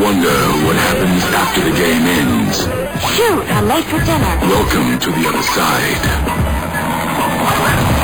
wonder what happens after the game ends? Shoot, I'm late for dinner. Welcome to the other side.